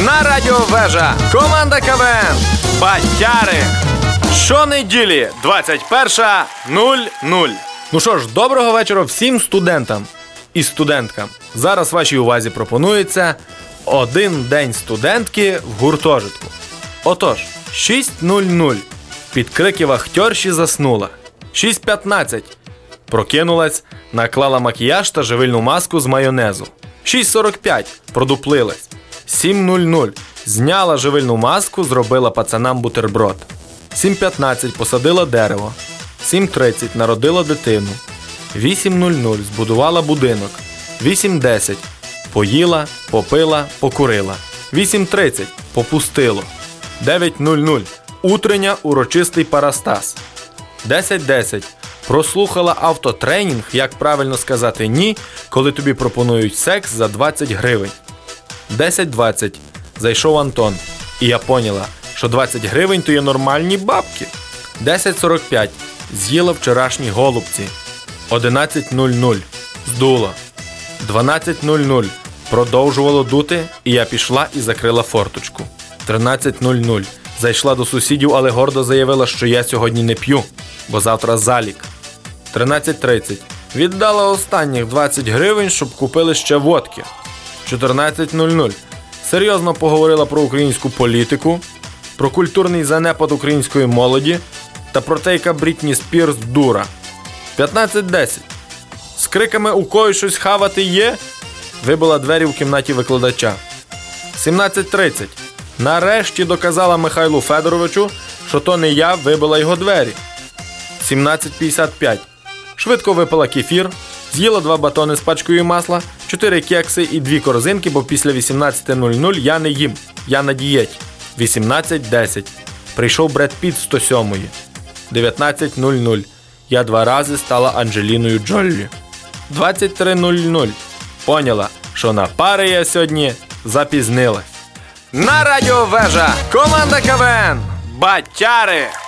На радіо Вежа команда КВН Батяри. Щонеділі 21:00. Ну що ж, доброго вечора всім студентам і студенткам. Зараз вашій увазі пропонується один день студентки в гуртожитку. Отож, 6:00 під крики вахтерші заснула. 6:15 прокинулась, наклала макіяж та живильну маску з майонезу. 6:45 продуплилась. 7:00 зняла живильну маску, зробила пацанам бутерброд. 7:15 посадила дерево. 7:30 народила дитину. 8:00 збудувала будинок. 8:10 поїла, попила, покурила. 8:30 попустило. 9:00 утрення урочистий парастас. 10:10 прослухала автотренінг, як правильно сказати ні, коли тобі пропонують секс за 20 гривень. 10:20 зайшов Антон, і я поняла, що 20 гривень то є нормальні бабки. 10:45 з'їла вчорашні голубці. 11:00 здуло. 12:00 продовжувало дути, і я пішла і закрила форточку. 13:00 зайшла до сусідів, але гордо заявила, що я сьогодні не п'ю, бо завтра залік. 13:30 віддала останніх 20 гривень, щоб купили ще водки. 14:00 серйозно поговорила про українську політику, про культурний занепад української молоді та про те, яка Брітні Спірс дура. 15:10 з криками «У когось щось хавати є?» вибила двері в кімнаті викладача. 17:30 нарешті доказала Михайлу Федоровичу, що то не я вибила його двері. 17:55 швидко випила кефір, з'їла 2 батони з пачкою масла, 4 кекси і 2 корзинки, бо після 18:00 я не їм, я на дієті. 18:10 прийшов Бред Піт з 107-ї. 19:00 я 2 рази стала Анджеліною Джоллі. 23:00 поняла, що на пари я сьогодні запізнилась. На радіо Вежа команда КВН Батяри.